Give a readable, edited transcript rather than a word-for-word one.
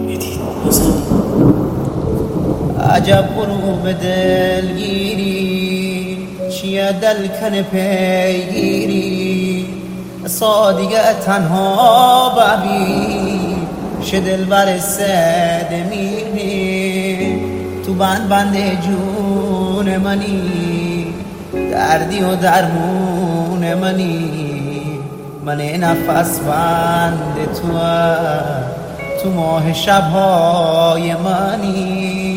عجب غروب دلگیری چیه دل کن پیگیری صادقه تنها ببی شه دل بر سد میری تو بند جون منی دردی و درمون منی من نفس بند تو ماه شبهای منی